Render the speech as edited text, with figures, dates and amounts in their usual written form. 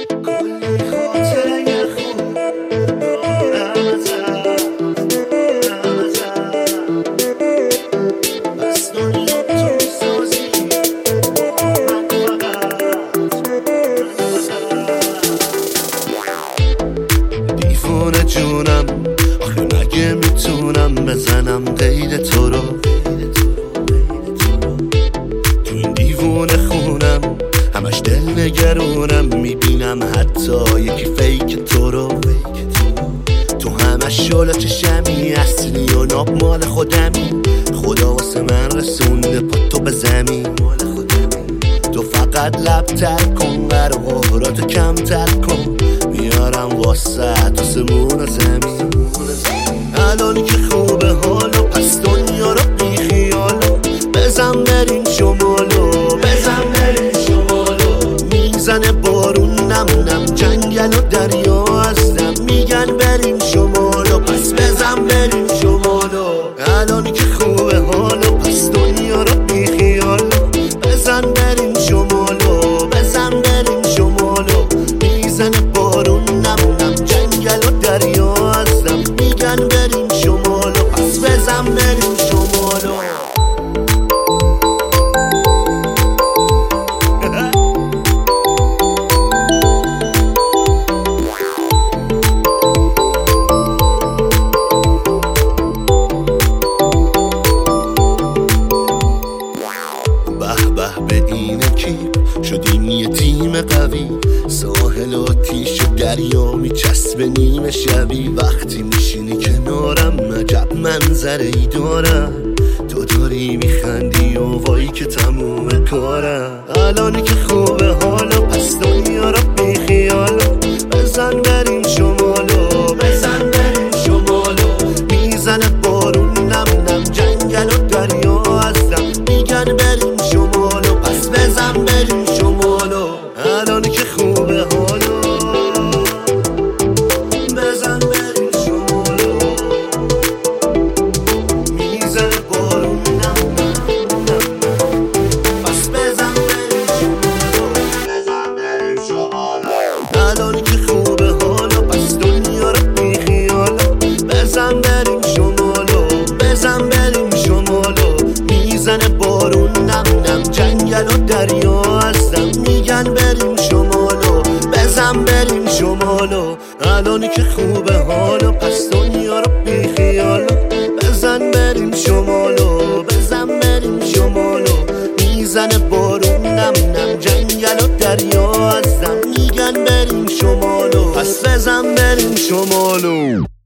کلی خاطره خوب دارم ازت بس دنیا تو سازی من فقط دیوونه جونم، آخه مگه میتونم بزنم قید تو رو؟ تو این دیوونه خونم همش دل نگرونم، میبینم حتی یکی فیک تو رو. تو همش شلو چشمی، اصلی و ناب مال خودمی، خدا واسه من رسونده پا تو به زمین. تو فقط لب تر کن، قراراتو کمتر کن، میارم واسه تو سمون زمین. الان که خوبه حالو، پس دنیا رو بی خیالو، بزن بریم شمالو، بزن بریم شمالو. میزنه بارون نم نم، جنگل و دریا هستم، میگن بریم شمالو، پس بزن بریم شمالو. الان که خوبه حالو، پس دنیا رو بی خیالو، بزن بریم شمالو، بزن بریم شمالو. میزنه بارون نم نم، جنگل و دریا هستم، میگن بریم شمالو، پس بزن بریم شمالو. به این اکیپ شدیم یه تیم قوی، ساحل آتیش و دریا میچسبه نیمه شبی. وقتی میشینی کنارم عجب منظره ای دارم، تو داری میخندی و وایی که تموم کارم. الان که خوبه حالا، پس دنیا رو بی خیالو، بزن بریم شمالو، بزن بریم شمالو. میزنه بارون نم نم، جنگل و دریا هستم، میگن بریم شمالو، پس بزن بریم شمالو. الان که خوبه حالو، بزن بریم شمالو. میزنه بارون نم نم نم، پس بزن بریم شمالو، بزن بریم شمالو. الان که خوبه حالو، پس دنیا رو بی خیالو، بزن بریم شمالو، بزن بریم شمالو. میزنه بارون نم نم، جنگل و دریا هستم، میگن بریم شمالو، بزن بریم شمالو. الان که خوبه حالو، پس دنیا رو بی خیالو، بزن بریم شمالو، بزن بریم شمالو. میزنه بارون نم نم، جنگل و دریا هستم، میگن بریم شمالو، پس بزن بریم شمالو.